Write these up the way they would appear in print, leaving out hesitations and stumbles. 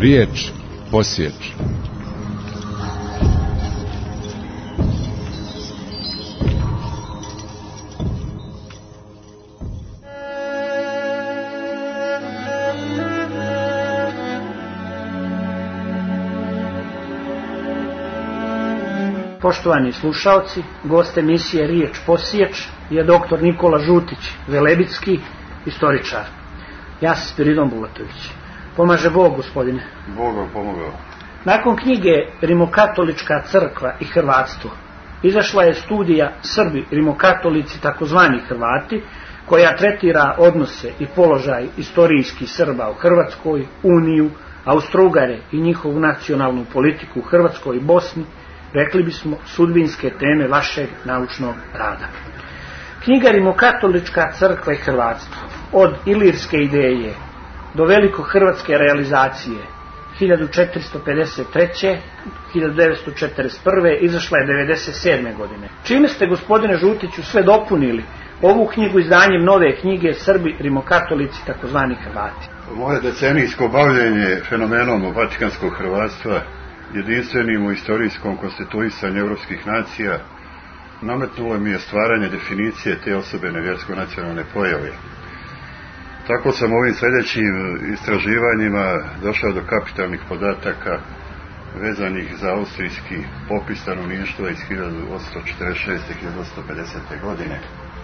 Riječ posječ. Poštovani slušalci, gost emisije Riječ posječ je dr. Nikola Žutić, velebitski istoričar. Ja sam Spiridon Bulatović. Pomaže Bog, gospodine. Bog vam pomogao. Nakon knjige Rimokatolička crkva i hrvatstvo izašla je studija Srbi, rimokatolici, takozvani Hrvati, koja tretira odnose i položaj istorijskih Srba u Hrvatskoj, Uniju, Austro-Ugare i njihovu nacionalnu politiku u Hrvatskoj i Bosni, rekli bismo sudbinske teme vašeg naučnog rada. Knjiga Rimokatolička crkva i hrvatstvo, od ilirske ideje do velikohrvatske realizacije 1453. 1941. izašla je 1997. godine. Čime ste, gospodine Žutiću, sve dopunili ovu knjigu izdanjem nove knjige Srbi, rimokatolici, takozvani Hrvati? Moje decenijsko bavljenje fenomenom vatikanskog hrvatstva, jedinstvenim u istorijskom konstituisanju evropskih nacija, nametnulo mi je stvaranje definicije te osobene vjersko-nacionalne pojave. Tako sam ovim sljedećim istraživanjima došao do kapitalnih podataka vezanih za austrijski popis stanovništva iz 1846. i 1850. godine.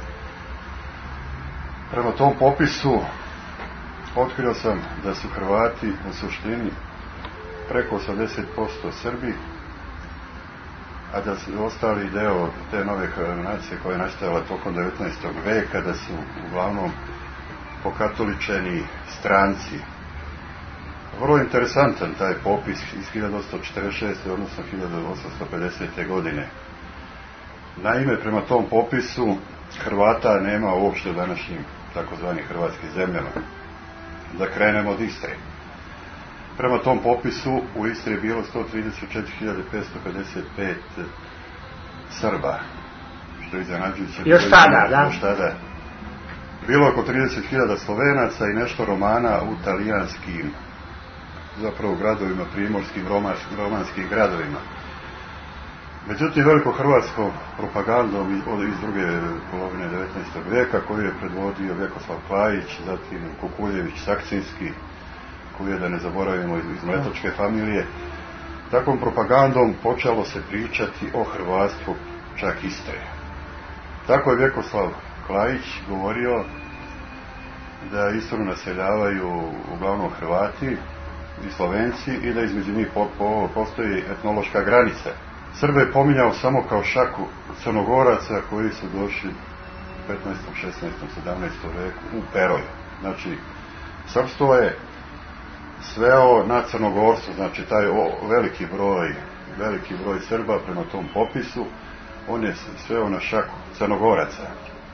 Prema tom popisu otkrio sam da su Hrvati u suštini preko 80% Srbi, a da su ostali deo te nove nacije koja je nastajala tokom 19. veka, da su uglavnom pokatoličeni stranci. Vrlo interesantan taj popis iz 1846. odnosno 1850. godine. Naime, prema tom popisu Hrvata nema uopšte u današnjim takozvanim hrvatskim zemljama. Da krenemo od Istre. Prema tom popisu u Istri je bilo 134.555 Srba, što je iznenađujuće. Još tada, da? Još tada. Bilo oko 30.000 Slovenaca i nešto Romana u talijanskim, zapravo gradovima, primorskim, romanskim gradovima. Međutim, velikohrvatskom propagandom iz druge polovine 19. veka, koju je predvodio Vjekoslav Klajić, zatim Kukuljević Sakcinski, koji je, da ne zaboravimo, iz mletačke familije, takvom propagandom počelo se pričati o hrvatstvu čak Istre. Tako je Vjekoslav Klajić govorio da Istru naseljavaju uglavnom Hrvati i Slovenci i da između njih postoji etnološka granica. Srbe je pominjao samo kao šaku Crnogoraca koji su došli u 15., 16., 17. veku u Peroj. Znači, srpstvo je sveo na Crnogorstvo, znači taj veliki broj Srba prema tom popisu, on je sveo na šaku Crnogoraca.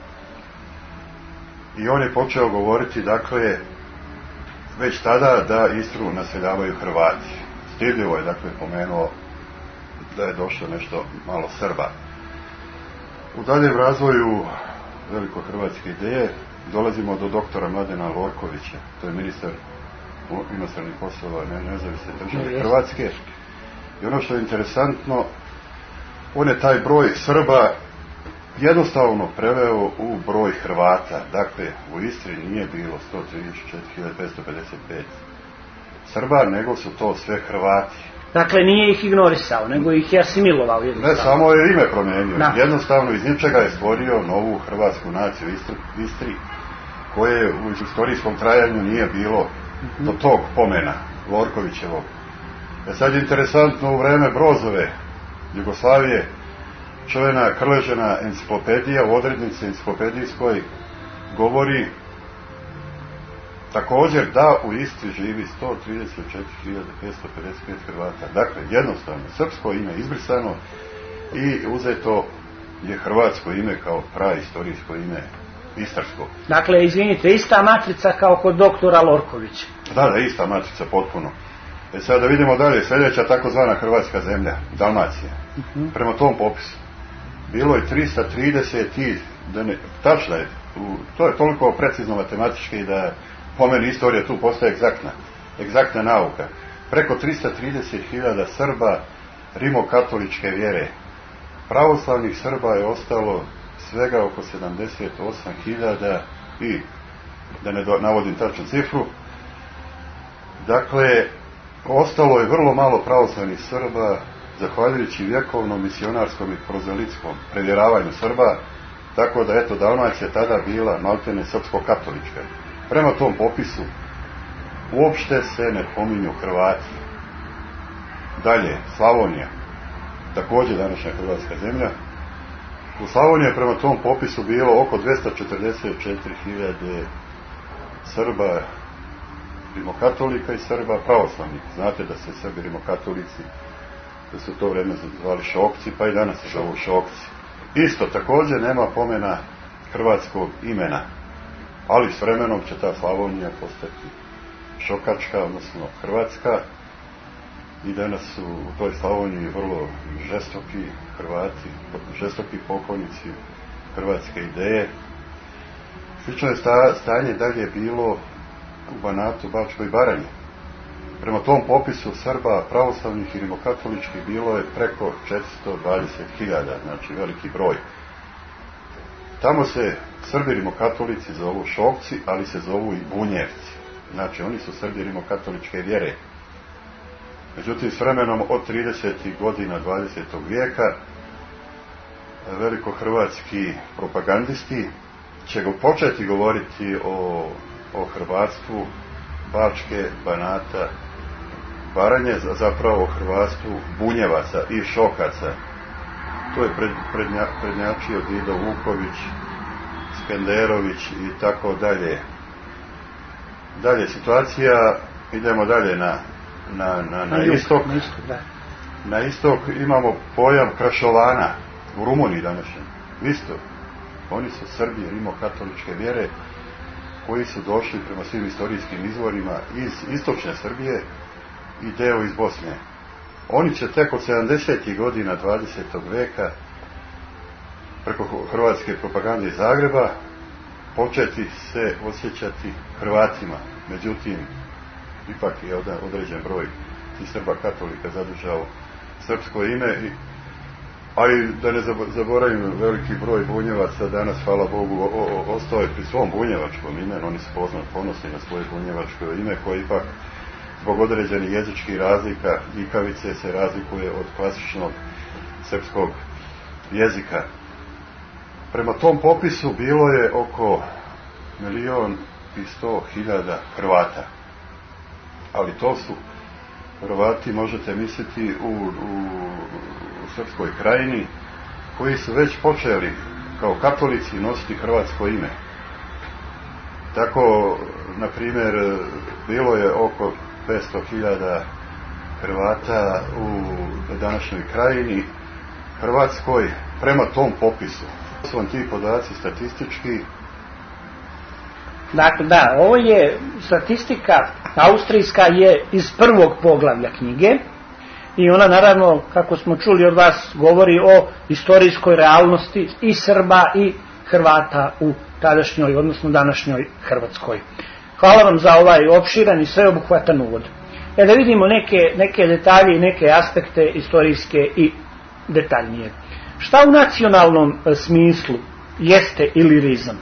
I on je počeo govoriti, dakle, već tada da Istru naseljavaju Hrvati. Stidljivo je, dakle, pomenuo da je došlo nešto malo Srba. U daljem razvoju velikohrvatske ideje dolazimo do doktora Mladena Lorkovića, to je ministar inostranih poslova nezavisne države Hrvatske. I ono što je interesantno, on je taj broj Srba jednostavno preveo u broj Hrvata. Dakle, u Istri nije bilo 134.555 Srba, nego su to sve Hrvati. Dakle, nije ih ignorisao, nego ih je asimilovao. Ne, samo je ime promijenio. Da. Jednostavno, iz ničega je stvorio novu hrvatsku naciju Istri, koje u istorijskom trajanju nije bilo do tog pomena Lorkovićevog. Sad je interesantno, u vreme Brozove Jugoslavije, čuvena Krležina enciklopedija u odrednici enciklopedijskoj govori također da u Istri živi 134.555 Hrvata. Dakle, jednostavno, srpsko ime izbrisano i uzeto je hrvatsko ime kao praistorijsko ime istarsko. Dakle, izvinite, ista matrica kao kod doktora Lorkovića. Da, ista matrica, potpuno. Sada da vidimo dalje, sljedeća takozvana hrvatska zemlja, Dalmacija. Prema tom popisu bilo je 330 tačno je, to je toliko precizno matematički da po meni istorija tu postaje egzaktna nauka. preko 330.000 Srba rimokatoličke vjere. Pravoslavnih Srba je ostalo svega oko 78.000 i, da ne navodim tačnu cifru, dakle, ostalo je vrlo malo pravoslavnih Srba, zahvaljujući vjekovnom misionarskom i prozelitskom prevjeravanju Srba, tako da, eto, Dalmacija tada bila maltene srpsko-katolička. Prema tom popisu uopšte se ne pominju Hrvati. Dalje, Slavonija, također današnja hrvatska zemlja. U Slavoniji je prema tom popisu bilo oko 244.000 Srba rimokatolika i Srba pravoslavnih. Znate da se Srbi rimokatolici, da su to vrijeme zvali Šokci, pa i danas se zovu Šokci. Isto, također nema pomena hrvatskog imena, ali s vremenom će ta Slavonija postati Šokačka, odnosno Hrvatska, i danas su u toj Slavoniji vrlo žestoki Hrvati, žestoki poklonici hrvatske ideje. Slično je stanje dalje bilo u Banatu, Bačkoj i Baranji. Prema tom popisu Srba pravoslavnih i rimokatoličkih bilo je preko 420.000, znači veliki broj. Tamo se Srbi rimokatolici zovu Šokci, ali se zovu i Bunjevci. Znači oni su Srbi rimokatoličke vjere. Međutim, s vremenom od 30. godina 20. vijeka velikohrvatski propagandisti će početi govoriti o hrvatstvu Bačke, Banata, Baranje, zapravo o hrvatstvu Bunjevaca i Šokaca. To je prednjačio Dido Vuković, Skenderović i tako dalje. Dalje situacija, idemo dalje na istok. Na istok imamo pojam Krašovana u Rumuniji današnjem. Isto, oni su Srbi rimokatoličke vjere koji su došli prema svim istorijskim izvorima iz istočne Srbije i deo iz Bosne. Oni će tek od 70. godina 20. veka preko hrvatske propagande iz Zagreba početi se osjećati Hrvatima. Međutim, ipak je određen broj tih Srba katolika zadržao srpsko ime, a i da ne zaboravim, veliki broj Bunjevaca danas, hvala Bogu, ostao je pri svom bunjevačkom imenu. Oni su ponosni na svoje bunjevačko ime, koje ipak zbog određenih jezičkih razlika ikavice se razlikuje od klasičnog srpskog jezika. Prema tom popisu bilo je oko 1.100.000 Hrvata. Ali to su Hrvati, možete misliti, u Srpskoj krajini, koji su već počeli kao katolici nositi hrvatsko ime. Tako, na primjer, bilo je oko 500.000 Hrvata u današnjoj krajini Hrvatskoj prema tom popisu. To su vam ti podaci statistički. Dakle, da, ovo je statistika austrijska, je iz prvog poglavlja knjige i ona, naravno, kako smo čuli od vas, govori o istorijskoj realnosti i Srba i Hrvata u tadašnjoj, odnosno današnjoj Hrvatskoj. Hvala vam za ovaj opširan i sveobuhvatan uvod. Da vidimo neke detalje i neke aspekte istorijske i detaljnije. Šta u nacionalnom smislu jeste ilirizam?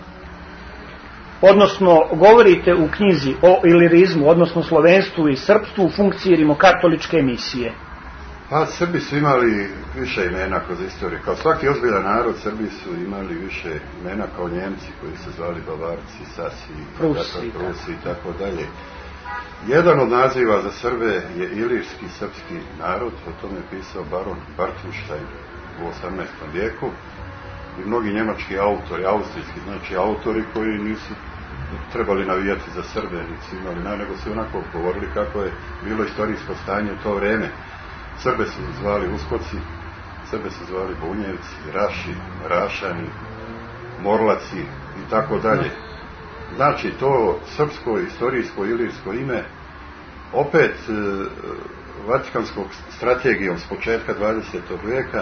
Odnosno, govorite u knjizi o ilirizmu, odnosno slovenstvu i srpstvu u funkciji rimokatoličke misije. Pa, Srbi su imali više imena kroz istoriju. Kao svaki ozbiljan narod, Srbi su imali više imena, kao Njemci koji se zvali Bavarci, Sasi, Prusi i tako dalje. Jedan od naziva za Srbe je ilirski srpski narod, o tome je pisao baron Bartolštajn u 18. vijeku. I mnogi njemački autori, austrijski, znači autori koji nisu trebali navijati za Srbe, nisu imali, nego su onako govorili kako je bilo istorijsko stanje u to vrijeme. Srbe su zvali Uskoci, Srbe su zvali Bunjevci, Raši, Rašani, Morlaci i tako dalje. Znači, to srpsko, istorijsko, ilirsko ime, opet Vatikanskom strategijom s početka 20. vijeka,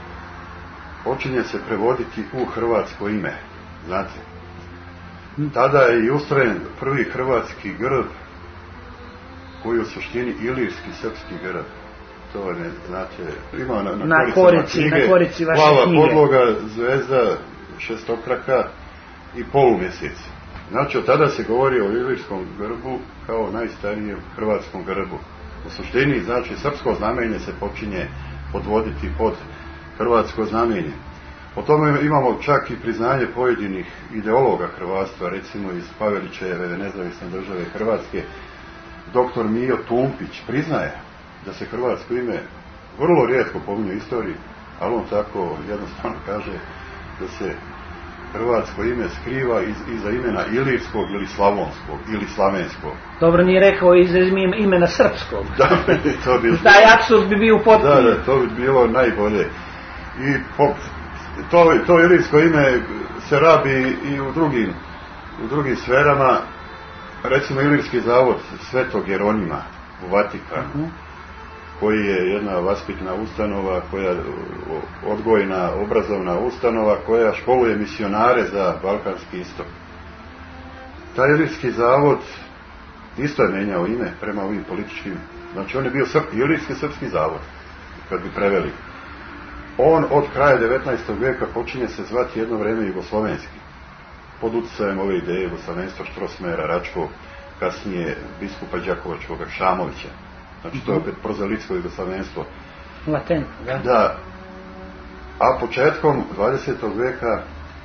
počinje se prevoditi u hrvatsko ime, znate. Tada je i ustrojen prvi hrvatski grb koji je u suštini ilirski srpski grb. To ne znate, ima na korici vaše plava knjige. podloga, zvezda, šestokraka i polumjesec. Znači, od tada se govori o ilirskom grbu kao najstarijem hrvatskom grbu. U suštini, znači, srpsko znamenje se počinje podvoditi pod hrvatsko znamenje. O tome imamo čak i priznanje pojedinih ideologa hrvatstva, recimo iz Pavelićeve nezavisne države Hrvatske. Doktor Mijo Tumpić priznaje da se hrvatsko ime vrlo rijetko pominje u istoriji, ali on tako jednostavno kaže da se hrvatsko ime skriva iza imena ilirskog ili slavonskog ili slavenskog. Dobro, nije rekao iza imena srpskog. Da, to bi taj apsurd bi bio potpuno. Da, to bi bilo najbolje. I to ilirsko ime se rabi i u drugim sferama. Recimo Ilirski zavod Svetog Jeronima u Vatikanu, koji je jedna vaspitna ustanova, odgojna, obrazovna ustanova koja školuje misionare za Balkanski istok. Taj Ilirski zavod isto je menjao ime prema ovim političkim, znači on je bio Ilirski srpski zavod, kad bi preveli. On od kraja 19. vijeka počinje se zvati jedno vrijeme jugoslovenski, pod utjecajem ove ideje jugoslavenstva Štrosmera, Račkog, kasnije biskupa Đakovačkog, Šamovića. Znači to je opet prozelitsko jugoslavenstvo. Latent, da. Da. A početkom 20. vijeka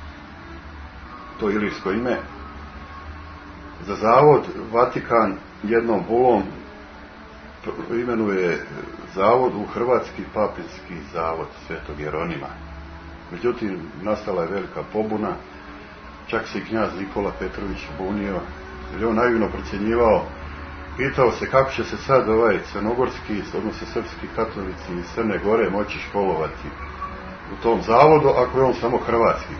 to ilirsko ime za zavod Vatikan jednom bulom imenuje zavod u Hrvatski papinski zavod Svetog Jeronima. Međutim, nastala je velika pobuna, čak se i knjaz Nikola Petrović bunio, jer je on naivno procjenjivao, pitao se kako će se sad ovaj crnogorski, odnosno srpski katolici iz Crne Gore moći školovati u tom zavodu ako je on samo hrvatski.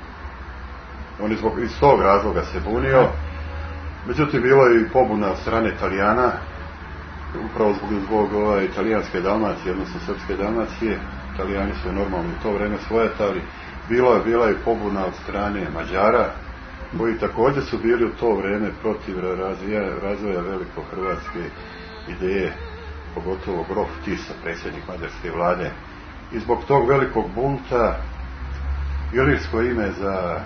On je iz tog razloga se bunio. Međutim, bilo je i pobuna od strane Italijana, upravo zbog italijanske Dalmacije, odnosno srpske Dalmacije. Italijani su normalno u to vreme svojatali. Bila je pobuna od strane Mađara, koji također su bili u to vreme protiv razvoja veliko hrvatske ideje, pogotovo grof Tisa, predsjednik mađarske vlade. I zbog tog velikog bunta ilirsko ime za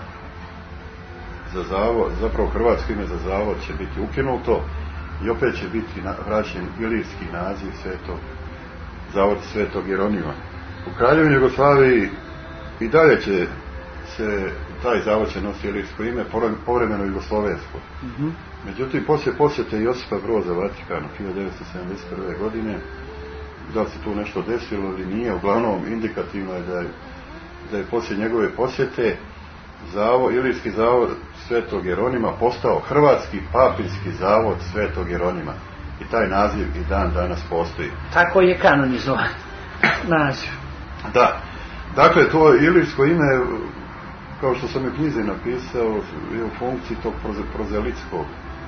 zavod, zapravo hrvatsko ime za zavod će biti ukinuto i opet će biti vraćen ilirski naziv zavod Svetog Jeronima. U Kraljevini Jugoslaviji i dalje će se taj zavod će nositi ilirsko ime, povremeno jugoslovensko. Međutim, poslije posjete Josipa Broza Vatikanu 1971. godine, da li se tu nešto desilo ili nije, uglavnom indikativno je da je poslije njegove posjete ilirski zavod Svetog Jeronima postao Hrvatski papinski zavod Svetog Jeronima. I taj naziv i dan danas postoji. Tako je kanonizovan naziv. Da. Dakle, to ilirsko ime, kao što sam u knjizi napisao, je u funkciji tog prozelitskog,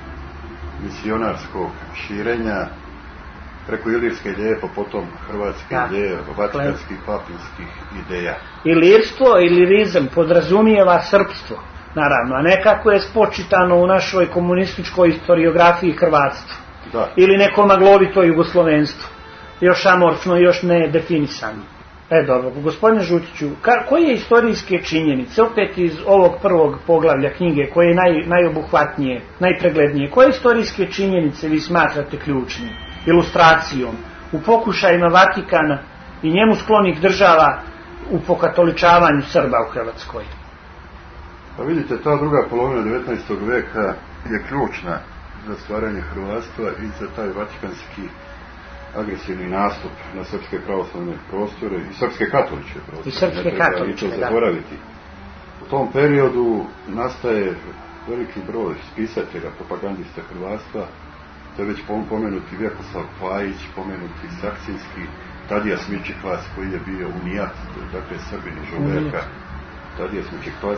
misionarskog širenja preko ilirske ideje, pa potom hrvatske ideje, vatikanskih, papinskih ideja. Ilirstvo, ilirizam podrazumijeva srpstvo, naravno, a ne kako je spočitano u našoj komunističkoj historiografiji hrvatstva. Da. Ili neko maglovito jugoslovenstvo. Još amorfno, još ne definisano. Dobro, gospodine Žutiću, koje istorijske činjenice, opet iz ovog prvog poglavlja knjige, koje je najobuhvatnije, najpreglednije, koje istorijske činjenice vi smatrate ključnim, ilustracijom, u pokušajima Vatikana i njemu sklonih država u pokatoličavanju Srba u Hrvatskoj? Pa vidite, ta druga polovina 19. vijeka je ključna za stvaranje hrvatstva i za taj vatikanski agresivni nastup na srpske pravoslavne prostore i srpske katoličke prostore. I srpske katoličke, da. Zaboraviti. U tom periodu nastaje veliki broj spisatelja, propagandista hrvatstva. To je već pomenuti Vjekoslav Pajić, pomenuti Sakcinski, Tadija Smičikvac koji je bio unijat, dakle Srbin iz Žumberka, Tadija Smičikvac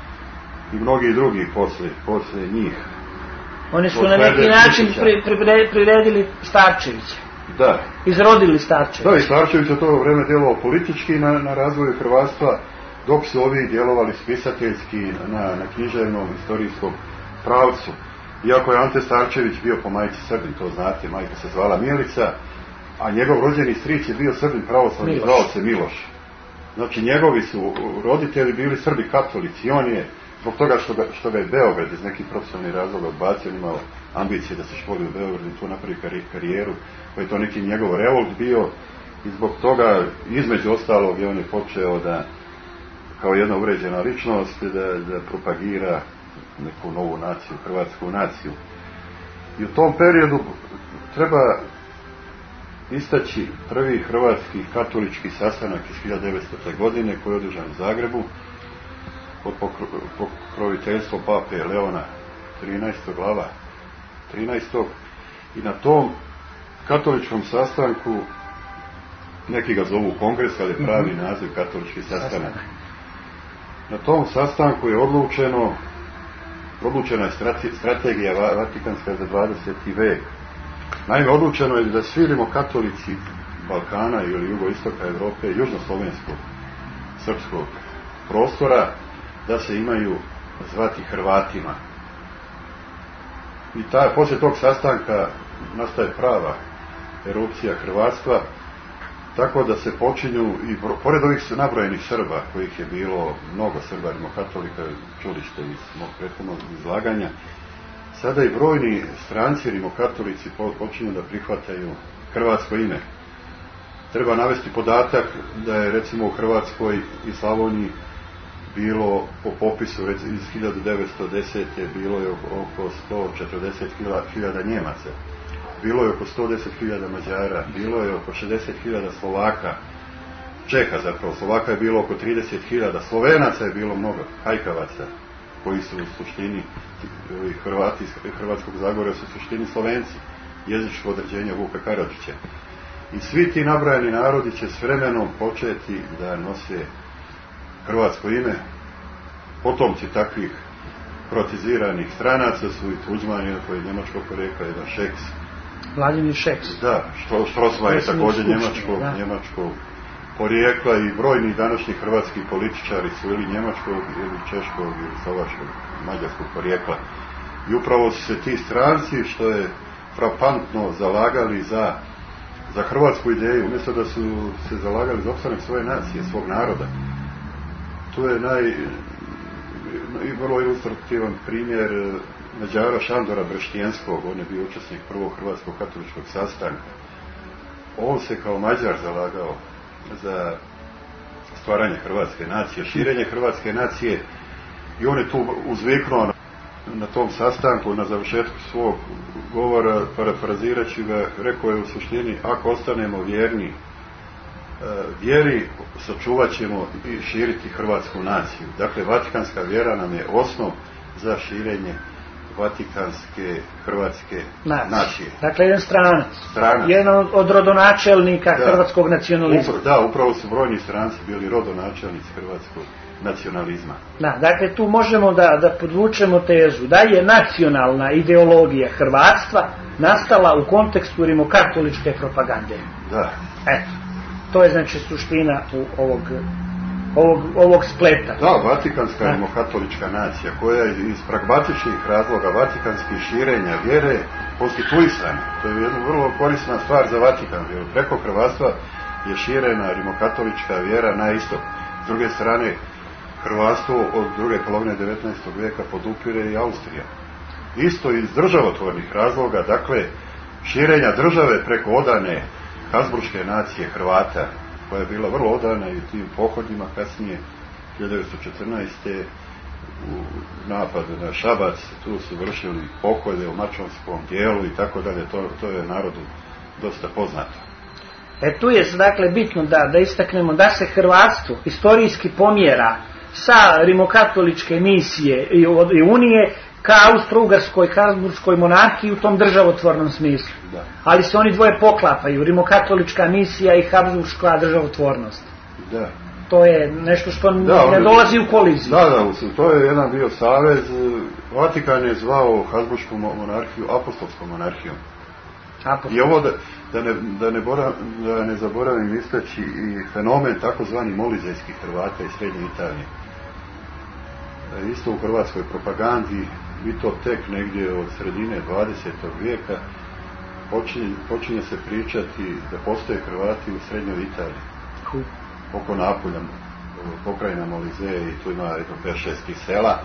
i mnogi drugi posle njih. Oni su na neki način priredili Starčevića. Da. Izrodili Starčevića. Da, i Starčević je to vreme djelovao politički na razvoju hrvatstva, dok su ovi djelovali spisateljski na književnom, istorijskom pravcu. Iako je Ante Starčević bio po majci Srbin, to znate, majka se zvala Milica, a njegov rođeni stric je bio Srbin pravoslavni, zvao se Miloš. Znači njegovi su roditelji bili Srbi katolici i on je, zbog toga što ga je Beograd iz nekih profesionalnih razloga odbacio, on imao ambicije da se školi u Beogradu i tu napravi karijeru, pa je to neki njegov revolt bio i zbog toga, između ostalog, on je počeo da, kao jedna uređena ličnost, da propagira neku novu naciju, hrvatsku naciju. I u tom periodu treba istaći prvi hrvatski katolički sastanak iz 1900. godine koji je održan u Zagrebu pod pokroviteljstvom pape Leona 13. glava 13. I na tom katoličkom sastanku, neki ga zovu kongres, ali je pravi naziv katolički sastanak. Na tom sastanku je odlučena je strategija Vatikanska za 20. vek. Naime, odlučeno je da svi rimokatolici Balkana ili jugoistoka Europe, južnoslovenskog, srpskog prostora, da se imaju zvati Hrvatima. I poslije tog sastanka nastaje prava erupcija hrvatstva, tako da se počinju, i pored ovih nabrojenih Srba, kojih je bilo mnogo Srba rimokatolika, čuli ste iz mog prethodnog izlaganja, sada i brojni stranci rimokatolici počinju da prihvataju hrvatsko ime. Treba navesti podatak da je recimo u Hrvatskoj i Slavoniji bilo po popisu iz 1910. bilo je oko 140.000 Njemaca, bilo je oko 110.000 Mađara, bilo je oko 60.000 Slovaka, Čeha zapravo, Slovaka je bilo oko 30.000, Slovenaca je bilo mnogo, Hajkavaca, koji su u suštini, Hrvati iz Hrvatskog Zagorja su u suštini Slovenci, jezičko određenje Vuka Karadžića. I svi ti nabrajani narodi će s vremenom početi da nose hrvatsko ime. Potomci takvih protiziranih stranaca su i Tuđman, koji je njemačkog porijekla, jedan Šeks. Vladimir Šeks. Da, Štrosman je također njemačkog porijekla i brojni današnji hrvatski političari su ili njemačkog, ili češkog, ili slovačkog, mađarskog porijekla. I upravo su se ti stranci, što je frapantno, zalagali za hrvatsku ideju, umjesto da su se zalagali za opstanak svoje nacije, svog naroda. Tu je vrlo ilustrativan primjer Mađara Šandora Breštijenskog, on je bio učesnik prvog hrvatskog katoličkog sastanka. On se kao Mađar zalagao za stvaranje hrvatske nacije, širenje hrvatske nacije, i on je tu uzviknuo na tom sastanku, na završetku svog govora, parafrazirajući ga, rekao je u suštini: ako ostanemo vjerni vjeri, sačuvat ćemo i širiti hrvatsku naciju. Dakle, vatikanska vjera nam je osnov za širenje vatikanske hrvatske nacije. Dakle, jedan stranac. Jedan od rodonačelnika hrvatskog nacionalizma. Upravo su brojni stranci bili rodonačelnici hrvatskog nacionalizma. Dakle, tu možemo da podvučemo tezu da je nacionalna ideologija hrvatstva nastala u kontekstu rimokatoličke propagande. Da. Eto, to je znači suština ovog spleta. Da, vatikanska rimokatolička nacija, koja je iz pragmatičnih razloga vatikanskih širenja vjere konstituisana. To je jedna vrlo korisna stvar za Vatikan, jer preko hrvatstva je širena rimokatolička vjera na istok. S druge strane, hrvatstvo od druge polovine 19. vijeka podupire i Austrija. Isto iz državotvornih razloga, dakle, širenja države preko odane Habsburške nacije Hrvata, koja je bila vrlo odana i u tim pohodima kasnije 1914. u napadu na Šabac, tu su vršili pohode u Mačvanskom dijelu i tako dalje, to je narodu dosta poznato. Tu je dakle bitno da istaknemo da se hrvatstvo istorijski pomjera sa rimokatoličke misije i unije ka Austro-Ugarskoj, Habsburškoj monarhiji u tom državotvornom smislu. Da. Ali se oni dvoje poklapaju, rimokatolička misija i Habsburška državotvornost. Da. To je nešto što ne dolazi u koliziju. Da, to je jedan bio savez. Vatikan je zvao Habsburšku monarhiju apostolskom monarhijom. I ovo da ne zaboravim istaći i fenomen takozvani molizejskih Hrvata iz Srednje Italije. Isto u hrvatskoj propagandi i to tek negdje od sredine 20. vijeka počinje se pričati da postoje Hrvati u srednjoj Italiji, oko Napulja, pokrajina Molizea, i tu ima 5-6 sela.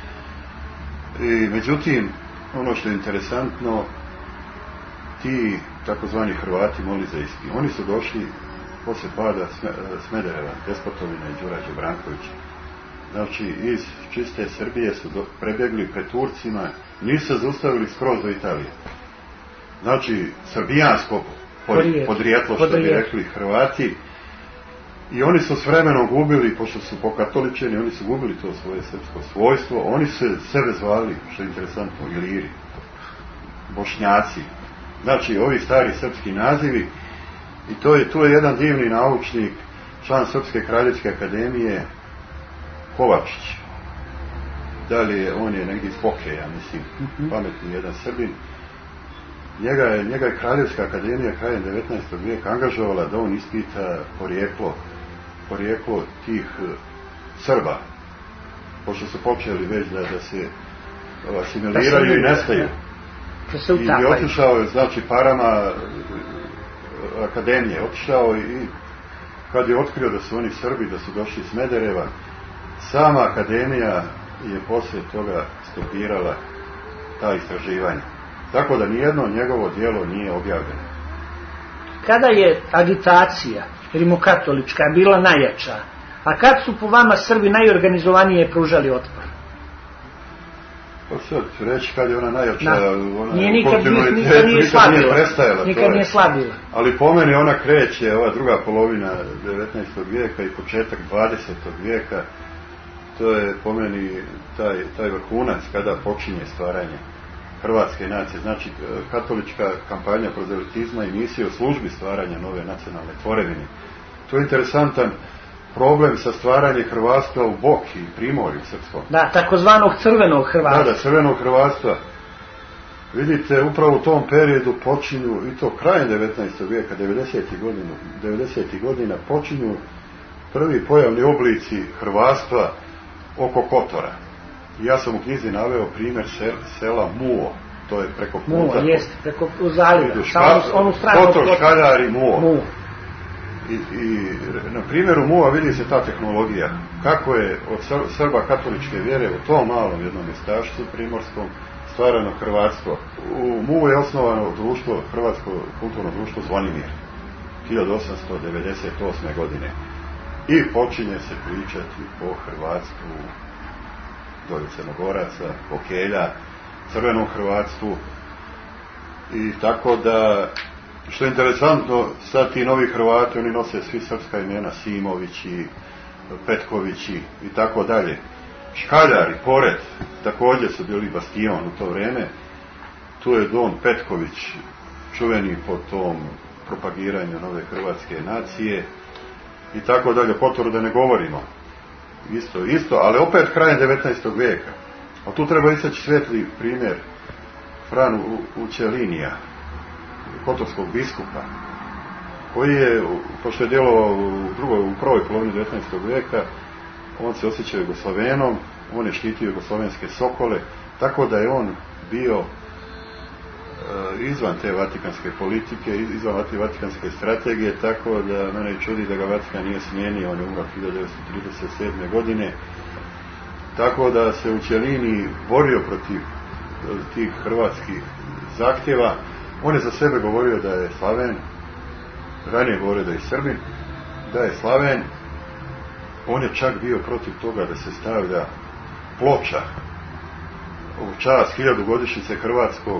I međutim, ono što je interesantno, ti takozvani Hrvati molizejski, oni su došli poslije pada Smedereva, Despotovina i Đurađe Brankovića. Znači, iz čiste Srbije su prebjegli pred Turcima, nisu se zaustavili skroz do Italije. Znači, srbijansko podrijetlo, što bi rekli Hrvati, i oni su s vremenom gubili, pošto su pokatoličeni, oni su gubili to svoje srpsko svojstvo, oni su sebe zvali, što je interesantno, Iliri, Bošnjaci. Znači, ovi stari srpski nazivi, i tu je jedan divni naučnik, član Srpske kraljevske akademije, Kovačić. Dalje, on je negdje iz Bokeja, mislim, pametni jedan Srbin. Njega je Kraljevska akademija krajem 19. vijeka angažovala da on ispita porijeklo tih Srba, pošto su počeli već da se asimiliraju i nestaju. I otišao je, znači, parama akademije, otišao i kad je otkrio da su oni Srbi, da su došli iz Smedereva, sama akademija je poslije toga stopirala ta istraživanja. Tako da nijedno njegovo djelo nije objavljeno. Kada je agitacija rimokatolička bila najjača, a kad su po vama Srbi najorganizovanije pružali otpor? Pa sad, reći kad je ona najjača, ona nikad nije slabila. Ali po meni ona kreće, ova druga polovina 19. vijeka i početak 20. vijeka, to je po meni taj vrhunac kada počinje stvaranje hrvatske nacije. Znači, katolička kampanja prozelitizma i misije u službi stvaranja nove nacionalne tvorevine. To je interesantan problem sa stvaranjem hrvatstva u Boki i Primorju srpskom. Da, takozvanog crvenog hrvatstva. Da, crvenog hrvatstva. Vidite, upravo u tom periodu počinju, i to krajem 19. vijeka, 90. godina, počinju prvi pojavni oblici hrvatstva oko Kotora. Ja sam u knjizi naveo primjer sela Muo, to je preko puta. Muo, jeste, preko zaliva. Kotor, Škaljar i Muo. I na primjeru Mua vidi se ta tehnologija, kako je od Srba katoličke vjere u tom malom jednom mjestašcu primorskom stvarano hrvatstvo. U Muu je osnovano društvo, Hrvatsko kulturno društvo Zvonimir 1898. godine i počinje se pričati o hrvatstvu dolje Crnogoraca, Bokelja, crvenom hrvatstvu, i tako da, što je interesantno, sad ti novi Hrvati, oni nose svi srpska imena, Simovići, Petkovići i tako dalje. Škaljari, pored, također su bili bastion u to vrijeme. Tu je Don Petković, čuveni po tom propagiranju nove hrvatske nacije i tako dalje. Kotoru da ne govorimo. Isto, ali opet krajem 19. vijeka. A tu treba istaći svetli primjer Fran Ućelinija, kotorskog biskupa, koji je, pošto je djelovao u prvoj polovini 19. vijeka, on se osjećao Jugoslavenom, on je štitio jugoslovenske sokole, tako da je on bio izvan te vatikanske politike, izvan te vatikanske strategije, tako da mene i čudi da ga Vatikan nije smijenio, on je umro 1937. godine, tako da se Ućelini borio protiv tih hrvatskih zahtjeva. On je za sebe govorio da je Slaven, ranije govorio da je Srbin, da je Slaven. On je čak bio protiv toga da se stavlja ploča u čast 1000-godišnjice Hrvatskog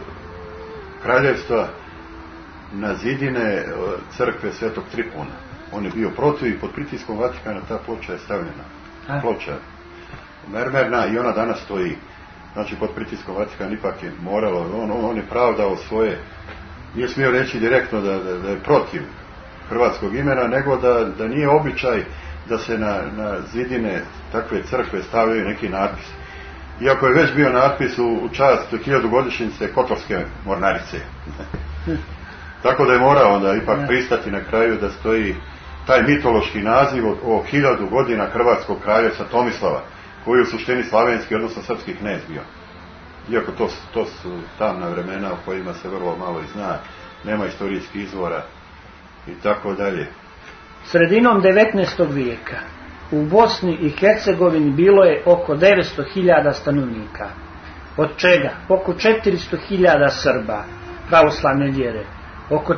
kraljevstva na zidine crkve Svetog Tripuna. On je bio protiv i pod pritiskom Vatikana ta ploča je stavljena. Ploča mermerna i ona danas stoji. Znači, pod pritiskom Vatikana ipak je moralo, on je pravdao svoje, nije smio reći direktno da je protiv hrvatskog imena, nego da nije običaj da se na zidine takve crkve stavljaju neki natpis. Iako je već bio natpis u čast 1000-godišnjice Kotorske mornarice. Tako da je morao onda ipak pristati na kraju da stoji taj mitološki naziv o 1000 godina Hrvatskog kraljevstva Tomislava, koji je u suštini slavenski, odnosno srpski knez bio. iako to su tamna vremena o kojima se vrlo malo i zna, nema istorijskih izvora i tako dalje. Sredinom 19. vijeka u Bosni i Hercegovini bilo je oko 900.000 stanovnika, od čega oko 400.000 Srba pravoslavne vjere, oko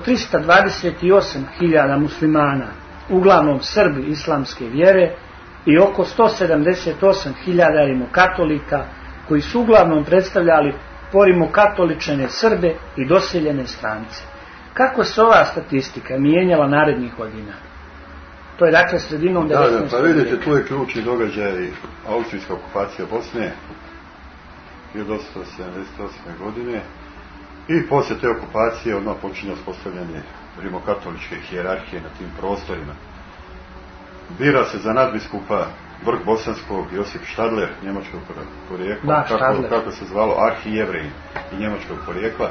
328.000 muslimana, uglavnom Srbi islamske vjere, i oko 178.000 rimokatolika, koji su uglavnom predstavljali porimokatoličene Srbe i doseljene strance. Kako se ova statistika mijenjala narednih godina? To je dakle sredinom 19. vijeka. Pa vidite, tu je ključni događaj austrijska okupacija Bosne 1878. godine i poslije te okupacije odmah počinje uspostavljanje rimokatoličke hijerarhije na tim prostorima. Bira se za nadbiskupa Vrh Bosanskog Josip Štadler, njemačkog porijekla, kako se zvalo, arhijevrejin i njemačkog porijekla.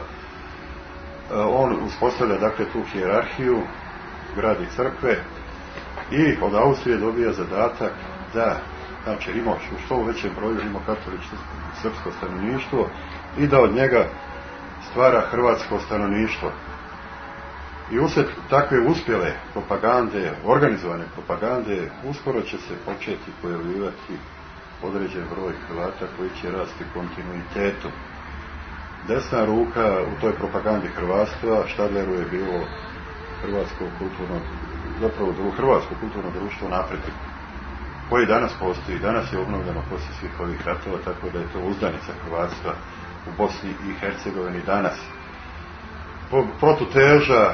On uspostavlja dakle tu hijerarhiju, gradi crkve i od Austrije dobija zadatak da, znači u što većem broju rimokatoličko srpsko stanovništvo i da od njega stvara hrvatsko stanovništvo. I usred takve uspjele propagande, organizovane propagande, uskoro će se početi pojavljivati određen broj Hrvata koji će rasti kontinuitetom. Desna ruka u toj propagandi hrvatstva Štadleru je bilo hrvatsko kulturno društvo Napredak, koji danas postoji, danas je obnovljeno poslije svih ovih ratova, tako da je to uzdanica hrvatstva u Bosni i Hercegovini danas. Protuteža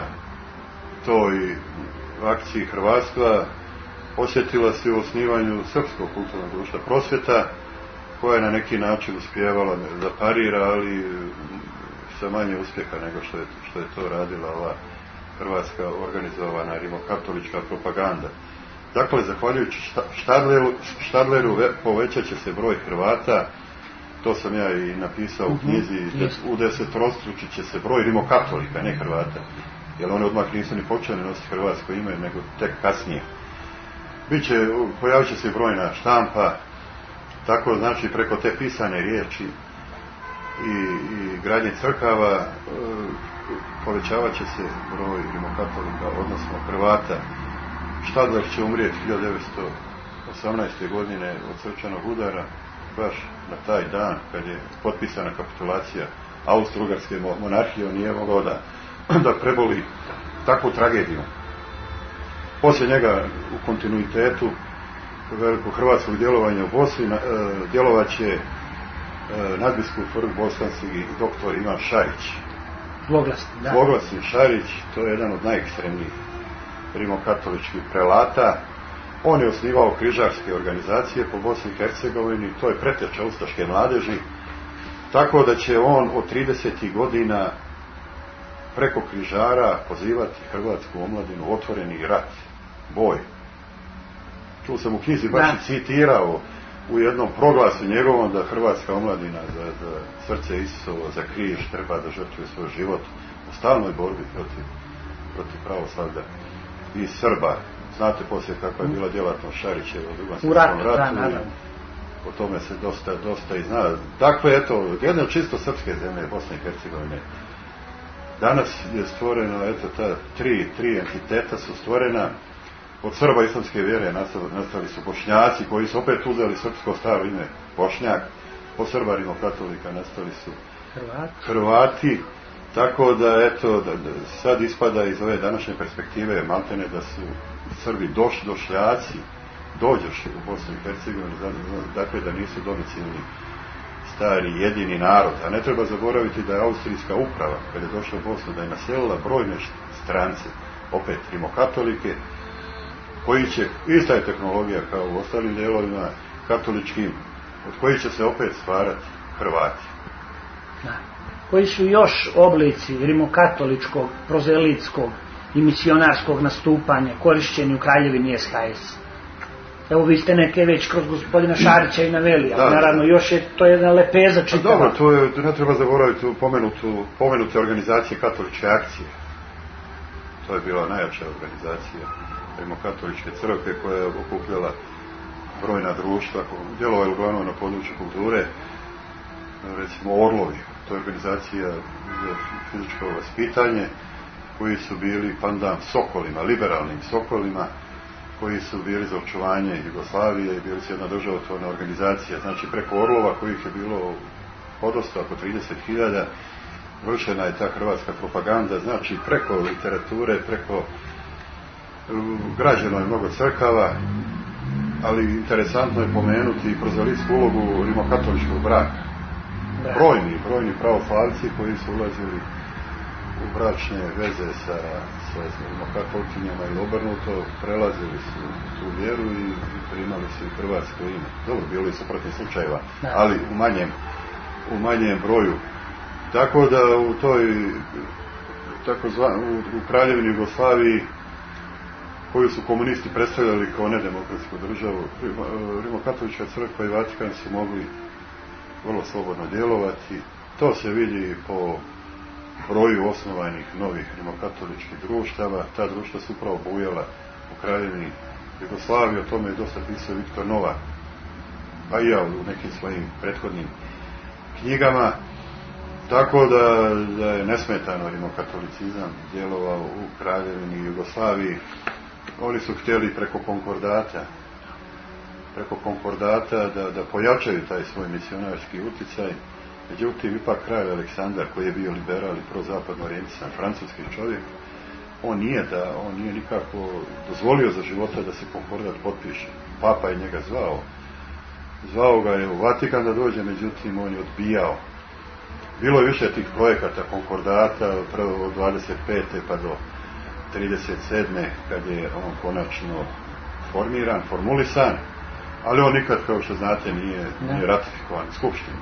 toj akciji hrvatstva osjetila se u osnivanju Srpskog kulturnog društva Prosvjeta, koja je na neki način uspijevala da parira, ali sa manje uspjeha nego što je to radila ova hrvatska organizovana rimokatolička propaganda. Dakle, zahvaljujući Štadleru povećat će se broj Hrvata, to sam ja i napisao u knjizi, u 10-stručit će se broj rimokatolika, ne Hrvata, jer oni odmah nisu ni počeli nositi hrvatsko ime, nego tek kasnije. Pojavit će se brojna štampa, tako znači preko te pisane riječi i gradnje crkava povećavat će se broj rimokatolika, odnosno Hrvata. Štadler će umrijeti 1918. godine od srčanog udara, baš na taj dan kad je potpisana kapitulacija Austro-Ugarske monarhije. On nije mogao da preboli takvu tragediju. Poslije njega u kontinuitetu velikog hrvatskog djelovanja u Bosni djelovat će nadbiskup Vrh Bosanski i doktor Ivan Šarić. Zloglasni Šarić, to je jedan od najekstremnijih rimokatoličkih prelata. On je osnivao križarske organizacije po Bosni i Hercegovini, to je preteča ustaške mladeži, tako da će on od 30. godina preko križara pozivati hrvatsku omladinu u otvoreni rat, boj. Tu sam u knjizi baš citirao u jednom proglasu njegovom da hrvatska omladina za srce Isusovo, za križ treba da žrtvuje svoj život u stalnoj borbi protiv pravoslavlja i Srba. Znate poslije kakva je bila djelatnost Šarićeva u Drugom svjetskom ratu, o tome se dosta i zna. Dakle, eto, jedna čisto srpske zemlje, Bosne i Hercegovine. Danas je stvoreno, eto, ta tri entiteta su stvorena. Od Srba islamske vjere nastali su Bošnjaci, koji su opet uzeli srpsko staro ime Bošnjak. Po Srba rimokatolika nastali su Hrvati. Tako da, eto, sad ispada iz ove današnje perspektive maltene da su Srbi došljaci, dođoši u Bosnu i Hercegovini, dakle da nisu domicilni stari jedini narod. A ne treba zaboraviti da je austrijska uprava, kada je došla u Bosnu, da je naselila brojne strance, opet rimokatolike, koji će, ista je tehnologija kao u ostalim dijelovima katoličkim, od kojih će se opet stvarati Hrvati. Da. Koji su još oblici rimokatoličkog, prozelitskog i misionarskog nastupanja korišćeni u Kraljevini SHS? Evo, vi ste neke već kroz gospodina Šarića i naveli, ali naravno još je to jedna lepeza čitava. Dobro, tu ne treba zaboraviti pomenute organizacije katoličke akcije. To je bila najjača organizacija rimokatoličke crkve koja je okupljala brojna društva, djelovali uglavnom na području kulture recimo Orlovi, to je organizacija za fizičko vaspitanje, koji su bili pandan Sokolima, liberalnim Sokolima, koji su bili za očuvanje Jugoslavije i bili su jedna državotvorna organizacija. Znači preko Orlova, kojih je bilo podosta, oko 30.000, vršena je ta hrvatska propaganda, znači preko literature, preko građeno je mnogo crkava, ali interesantno je pomenuti prozoritsku ulogu rimokatoličkog braka. Brojni pravoslavci koji su ulazili u bračne veze sa rimokatolkinjama i obrnuto, prelazili su tu vjeru i primali su i hrvatsko ime. Dobro, bilo i suprotnih slučajeva, ali u manjem broju. Tako da u toj u Kraljevini Jugoslaviji, koju su komunisti predstavljali kao nedemokratsku državu, Rimokatolička crkva i Vatikan su mogli vrlo slobodno djelovati. To se vidi po broju osnovanih novih rimokatoličkih društava. Ta društva su upravo bujala u Kraljevini Jugoslaviji, o tome je dosta pisao Viktor Novak, pa i ja u nekim svojim prethodnim knjigama. Tako da je nesmetano rimokatolicizam djelovao u Kraljevini Jugoslaviji. Oni su htjeli preko konkordata da pojačaju taj svoj misionarski utjecaj. Međutim, ipak kralj Aleksandar, koji je bio liberal i prozapadno orijentiran francuski čovjek, on nije nikako dozvolio za života da se konkordat potpiše. Papa je njega zvao ga je u Vatikan da dođe, međutim on je odbijao. Bilo je više tih projekata konkordata, prvo od 25. pa do 37. kad je on konačno formulisan, ali on nikad, kao što znate, nije ratifikovan skupštinu.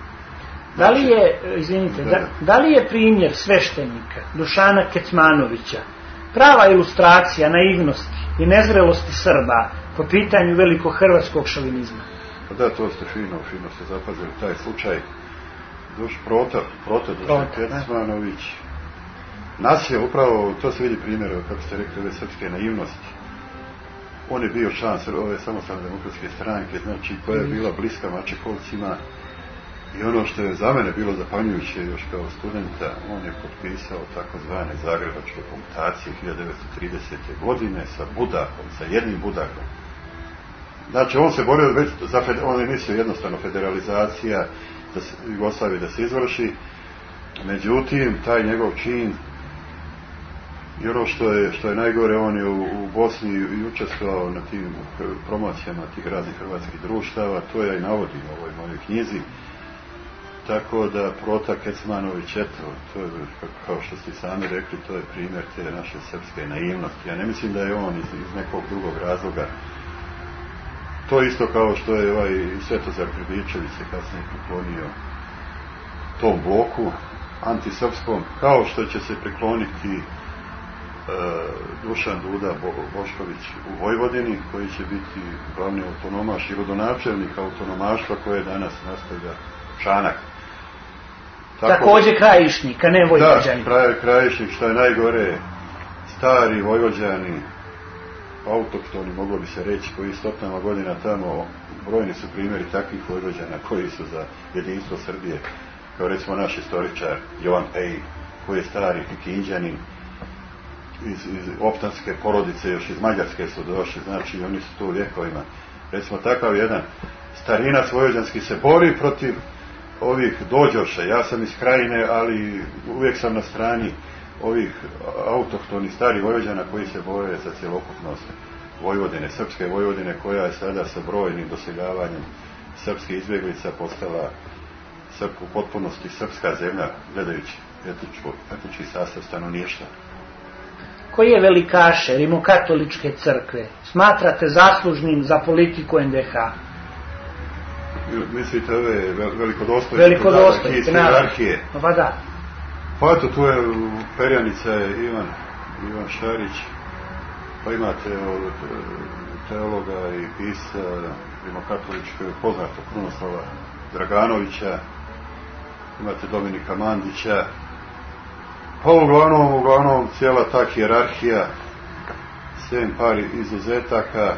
Da li je primjer sveštenika Dušana Kecmanovića prava ilustracija naivnosti i nezrelosti Srba po pitanju velikohrvatskog šovinizma? Da, to ste fino ste zapazili taj slučaj. Dušan Kecmanović nas je upravo, to se vidi primjer, kako ste rekli, ove srpske naivnosti. On je bio član ove samostalne demokratske stranke, znači koja je bila bliska Mačekovcima, i ono što je za mene bilo zapanjujuće još kao studenta, on je potpisao takozvane zagrebačke komputacije 1930. godine sa Budakom, sa jednim Budakom. Znači on se borio već on je mislio jednostavno federalizacija Jugoslavije da se izvrši, međutim taj njegov čin i ono što je najgore, on je u Bosni i učestvovao na tim promocijama tih raznih hrvatskih društava, to ja i navodim u ovoj mojoj knjizi. Tako da Prota Kecmanović, eto, to je, kao što ste sami rekli, to je primjer te naše srpske naivnosti. Ja ne mislim da je on iz nekog drugog razloga. To isto kao što je Svetozar Pribičević se kasnije priklonio tom bloku antisrpskom, kao što će se prikloniti Dušan Duda Bošković u Vojvodini, koji će biti glavni autonomaš i rodonačelnik autonomaštva koje danas nastavlja Čanak. Također Krajišnik, a ne Vojvođani. Da, Krajišnik, što je najgore, stari Vojvođani, autoktoni, moglo bi se reći, koji stotinama godina tamo, brojni su primjeri takvih Vojvođana koji su za jedinstvo Srbije, kao recimo naš istoričar Jovan Pej, koji je stari Kikinđanin, iz optanske porodice, još iz Mađarske su došli, znači oni su tu u vjekovima. Recimo takav jedan starinac vojvođanski se bori protiv ovih dođoša. Ja sam iz Krajine, ali uvijek sam na strani ovih autohtoni stari Vojvođana koji se bore za cjelokupnost Vojvodine, srpske Vojvodine, koja je sada sa brojnim doseljavanjem srpskih izbjeglica postala u potpunosti srpska zemlja, gledajući etnički sastav stanovništva. Koje velikaše rimokatoličke crkve smatrate zaslužnim za politiku NDH? Mislite ove velikodostojne hierarhije? Pa da. Pa eto, tu je perjanica je Ivan Šarić, pa imate teologa i pisa rimokatoličkog poznatog Krunoslava Draganovića, imate Dominika Mandića. Pa uglavnom cijela ta hijerarhija, sem par izuzetaka,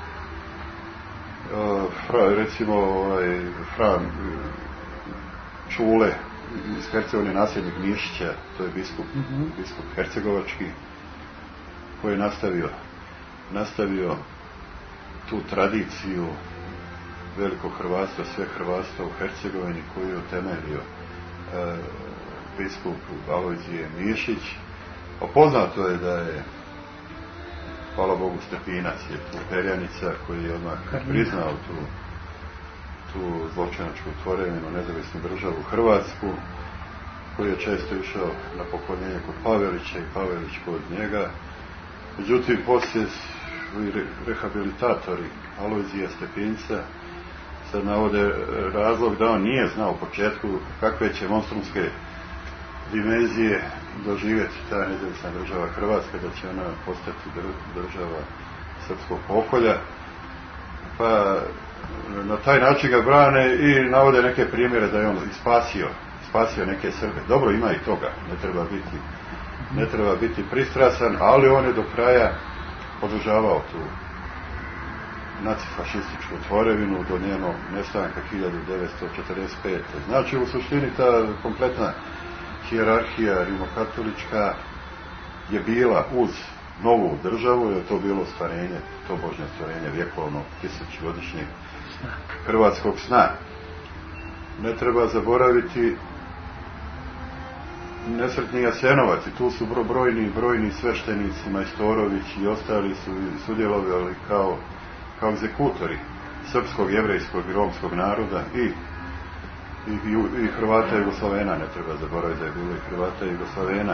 recimo Šule iz Hercegovine, nasljednik Mišića, to je biskup hercegovački, koji je nastavio tu tradiciju velikog hrvatstva, sve hrvatstva u Hercegovini, koju je utemeljio biskup Alojzije Mišić. A poznato je da je, hvala Bogu, Stepinac je tu perjanica koji je odmah priznao tu zločinačku tvorevinu, nezavisnu državu Hrvatsku, koji je često išao na poklonjenje kod Pavelića i Pavelić kod njega. Međutim, poslije rehabilitatori Alojzija Stepinca sad navode razlog da on nije znao u početku kakve će monstrumske dimenzije doživjeti ta nezavisna država Hrvatska, da će ona postati država srpskog pokolja. Pa na taj način ga brane i navode neke primjere da je on spasio neke Srbe. Dobro, ima i toga, ne treba biti pristrasan, ali on je do kraja podržavao tu nacifašističku tvorevinu do njenog nestanka 1945. Znači, u suštini ta kompletna hijerarhija rimokatolička je bila uz novu državu, jer je to bilo stvarenje, to božje stvarenje vjekovnog, tisućgodišnjeg hrvatskog sna. Ne treba zaboraviti nesretni Jasenovac, i tu su brojni sveštenici, Majstorović i ostali su sudjelovali kao egzekutori srpskog, jevrejskog i romskog naroda i Hrvata i Jugoslavena. Ne treba zaboraviti da je bilo i Hrvata i Jugoslavena.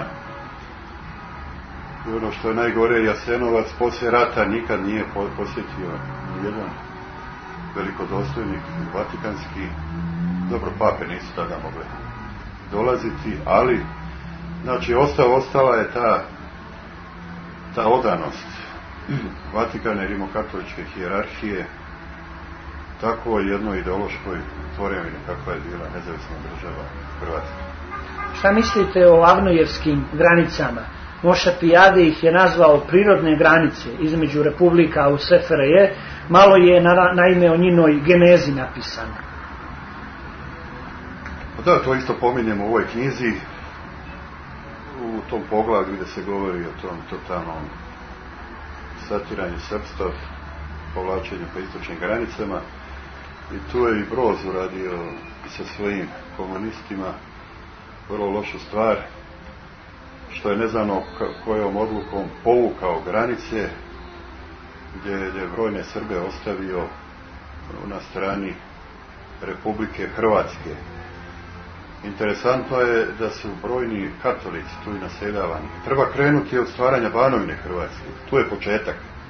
I ono što je najgore, Jasenovac poslije rata nikad nije posjetio nijedan velikodostojnik vatikanski. Dobro, pape nisu tada mogle dolaziti, ali znači ostala je ta odanost Vatikane, rimokatoličke hijerarhije tako jednoj ideološkoj tvorevini kakva je bila nezavisna država Hrvatska. Šta mislite o avnojevskim granicama? Moša Pijade ih je nazvao prirodne granice između republika u SFRJ. Malo je naime o njinoj genezi napisano. Da, to isto pominjemo u ovoj knjizi, u tom poglavlju gdje se govori o tom totalnom satiranju srpstva, povlačenju po istočnim granicama. I tu je i Broz uradio sa svojim komunistima vrlo lošu stvar, što je neznano kojom odlukom povukao granice, gdje je brojne Srbe ostavio na strani Republike Hrvatske. Interesantno je da su brojni katolici tu i naseljavani. Treba krenuti od stvaranja Banovine Hrvatske. Tu je početak.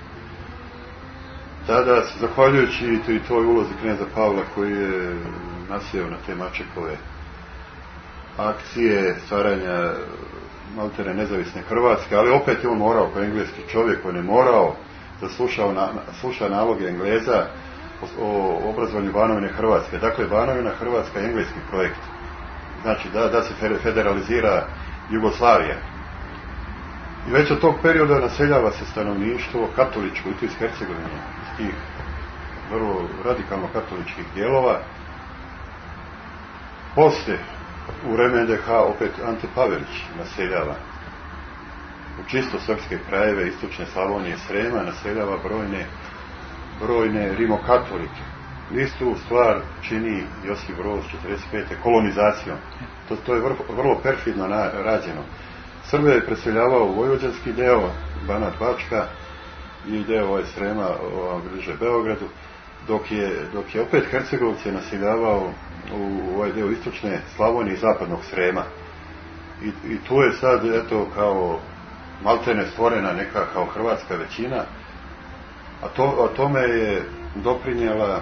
Tada, zahvaljujući i toj ulozi kneza Pavla, koji je nasjeo na te Mačekove akcije stvaranja maltene nezavisne Hrvatske, ali opet je on morao, kao engleski čovjek, on je morao da sluša naloge Engleza o obrazovanju Banovine Hrvatske. Dakle, Banovina Hrvatska je engleski projekt. Znači da se federalizira Jugoslavija. I već od tog perioda naseljava se stanovništvo katoličko, i tu iz Hercegovine, iz tih vrlo radikalno katoličkih dijelova. Poslije, u vreme NDH, opet Ante Pavelić naseljava u čisto srpske krajeve istočne Slavonije, Srema, naseljava brojne rimokatolike. Istu stvar čini Josip Broz 1945. kolonizacijom. To je vrlo perfidno rađeno. Srbe je preseljavao u vojvođanski deo, Banat Bačka, i deo Srema bliže Beogradu, dok je opet Hercegovce naseljavao u ovaj deo istočne Slavonije i zapadnog Srema. I tu je sad, eto, kao maltene stvorena neka kao hrvatska većina, a tome je doprinijela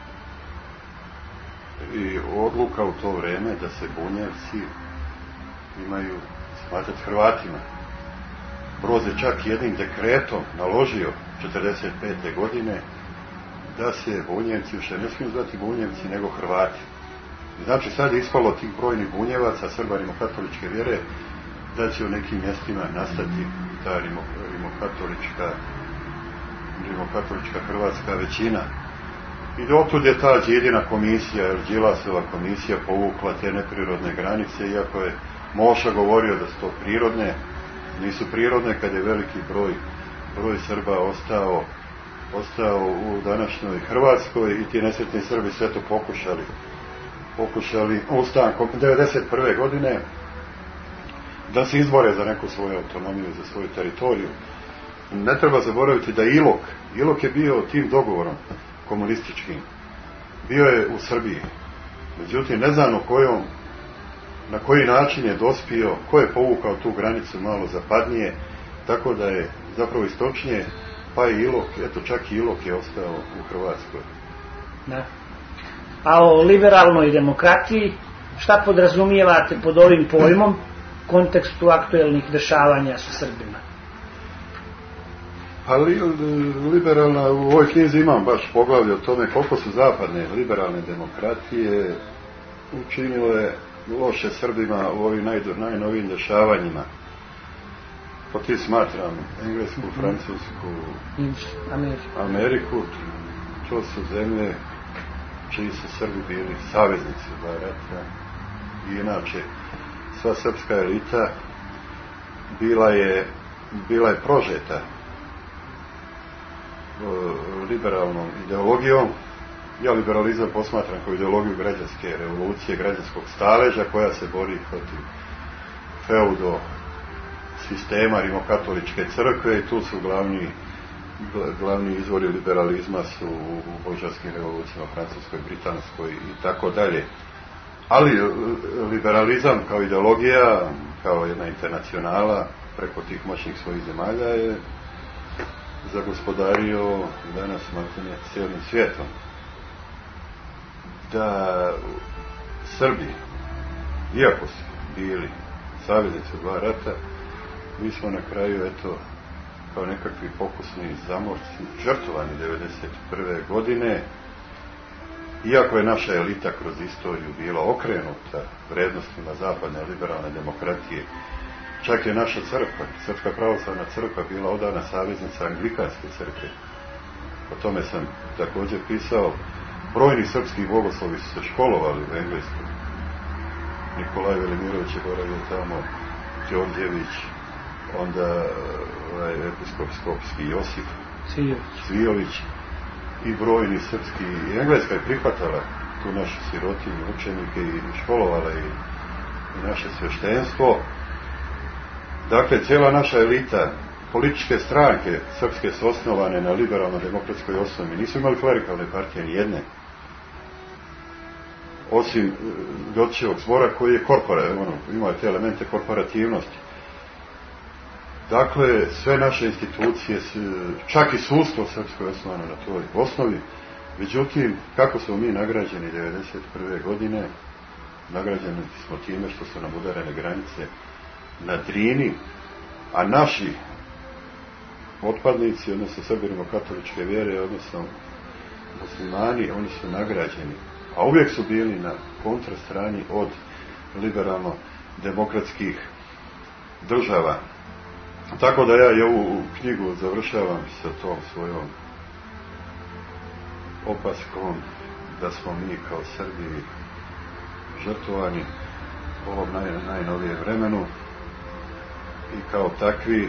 i odluka u to vreme da se Bunjevci imaju smatrati Hrvatima. Broz je čak jednim dekretom naložio 1945. godine da se Bunjevci više ne smiju zvati Bunjevci nego Hrvati. Znači sad je ispalo tih brojnih Bunjevaca, Srba rimokatoličke vjere, da će u nekim mjestima nastati ta rimokatolička hrvatska većina. I otud je ta Đidina komisija, jer Đilasova komisija povukla te neprirodne granice, iako je Moša govorio da su to prirodne, nisu prirodne kad je veliki broj Srba ostao u današnjoj Hrvatskoj i ti nesretni Srbi sve to pokušali ustankom 1991. godine da se izbore za neku svoju autonomiju, za svoju teritoriju. Ne treba zaboraviti da Ilok je bio tim dogovorom komunističkim. Bio je u Srbiji. Međutim, ne znam na koji način je dospio, ko je povukao tu granicu malo zapadnije, tako da je zapravo istočnije, pa i Ilok, eto čak i Ilok je ostao u Hrvatskoj. Da. A o liberalnoj demokratiji, šta podrazumijevate pod ovim pojmom u kontekstu aktuelnih dešavanja sa Srbima? Ali liberalna, u ovoj knjizi imam baš poglavlje o tome koliko su zapadne liberalne demokratije učinile loše Srbima u ovim najnovijim dešavanjima. Pa ti smatram Englesku, Francusku, Ameriku, to su zemlje čiji su Srbi bili saveznici u dva rata i inače sva srpska elita bila je prožeta liberalnom ideologijom. Ja liberalizam posmatram kao ideologiju građanske revolucije, građanskog staleža koja se bori protiv feudo sistema rimokatoličke crkve i tu su glavni izvori liberalizma su u božanskim revolucijama, francuskoj, britanskoj i tako dalje. Ali liberalizam kao ideologija, kao jedna internacionala preko tih moćnih svojih zemalja je zagospodario danas maltene cijelim svijetom. Da Srbi, iako su bili saveznici u dva rata, mi smo na kraju, eto, kao nekakvi pokusni zamorci, žrtvovani 1991. godine, iako je naša elita kroz istoriju bila okrenuta vrednostima zapadne liberalne demokratije, čak je naša crkva, Srpska pravoslavna crkva, bila odavna saveznica Anglikanske crkve. O tome sam također pisao. Brojni srpski bogoslovi su se školovali u Engleskoj. Nikolaj Velimirović je boravio tamo, Đorđević, onda episkop skopski Josip Cvijović i brojni srpski. I Engleska je prihvatala tu našu sirotinju, učenike i školovala i naše sveštenstvo. Dakle, cijela naša elita, političke stranke srpske su osnovane na liberalno-demokratskoj osnovi. Nisu imali klerikalne partije ni jedne. Osim Ljotićevog zbora koji je ima te elemente korporativnosti. Dakle, sve naše institucije, čak i sudstvo srpsko je osnovano na toj osnovi. Međutim, kako smo mi nagrađeni 1991. godine? Nagrađeni smo time što su nam udarene granice na Drini, a naši otpadnici, odnosno Srbi rimokatoličke vjere, odnosno muslimani, oni su nagrađeni. A uvijek su bili na kontrastrani od liberalno-demokratskih država. Tako da ja i ovu knjigu završavam sa tom svojom opaskom da smo mi kao Srbi žrtvovani u ovom najnovijem vremenu i kao takvi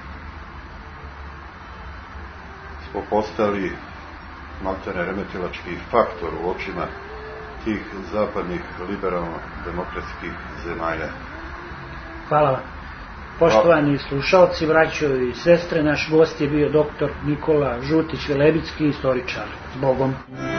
smo postali maltene remetilački faktor u očima tih zapadnih liberalno-demokratskih zemalja. Hvala vam. Poštovani slušalci, braćo i sestre, naš gost je bio doktor Nikola Žutić-Velebitski, istoričar. S Bogom.